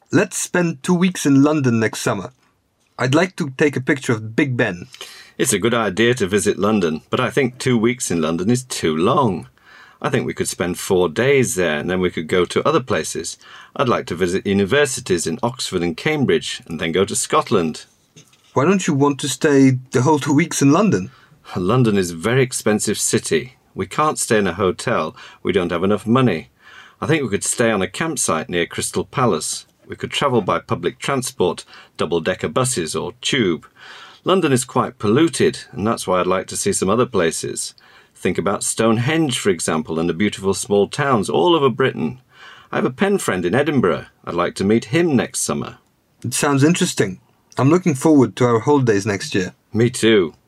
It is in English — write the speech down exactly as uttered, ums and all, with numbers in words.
Let's spend two weeks in London next summer. I'd like to take a picture of Big Ben. It's a good idea to visit London, but I think two weeks in London is too long. I think we could spend four days there and then we could go to other places. I'd like to visit universities in Oxford and Cambridge and then go to Scotland. Why don't you want to stay the whole two weeks in London? London is a very expensive city. We can't stay in a hotel. We don't have enough money. I think we could stay on a campsite near Crystal Palace. We could travel by public transport, double-decker buses or tube. London is quite polluted, and that's why I'd like to see some other places. Think about Stonehenge, for example, and the beautiful small towns all over Britain. I have a pen friend in Edinburgh. I'd like to meet him next summer. It sounds interesting. I'm looking forward to our holidays next year. Me too.